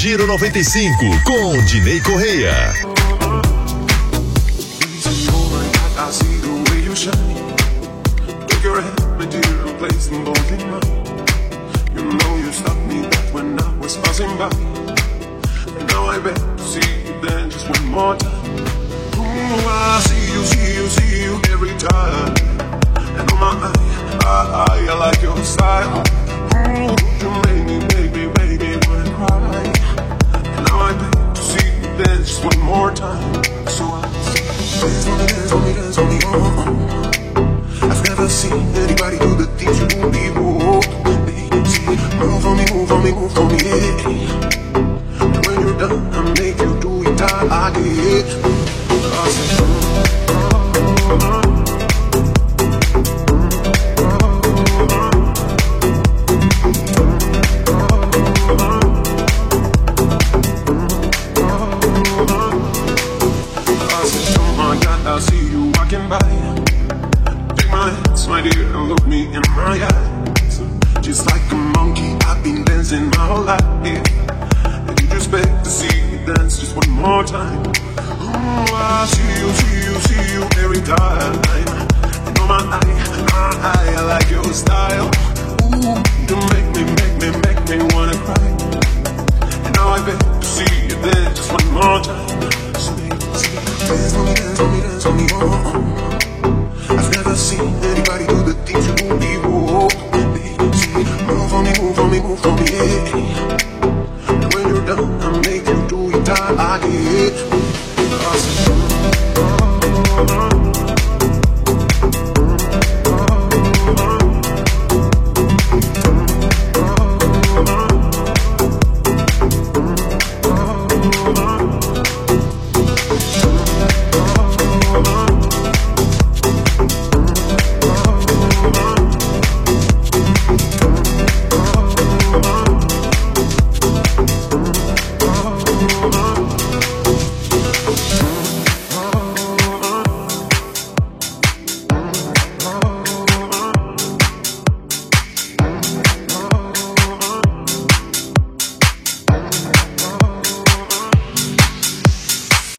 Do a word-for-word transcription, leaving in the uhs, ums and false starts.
Giro noventa e cinco com Dinei Correia. I see the way you shine. Took your hand, my dear, and placed them both in mine. You know you stopped me back when I was passing by. And now I beg to see you then just one more time. Ooh, I see you, see you, see you every time. And on my eye, I, I, I like your style. Ooh, you make me, make me, make me wanna cry. And now I beg to see you then just one more time. So I dance on me, dance on me, dance on me, oh, oh. I've never seen anybody do the things you do, people. Move on me, move on me, move on me, yeah. And when you're done, I'll make you do it I did. I said, oh my God, I see you walking by. Take my hands, my dear, and look me in my eyes. Just like a monkey, I've been dancing my whole life, yeah. And you just beg to see me dance just one more time. Ooh, I see you, see you, see you every time. And on my eye, my eye, I like your style. Ooh, you make me, make me, make me wanna cry. And now I beg to see you dance just one more time. So baby, dance on me, dance on me, dance on me, oh, oh.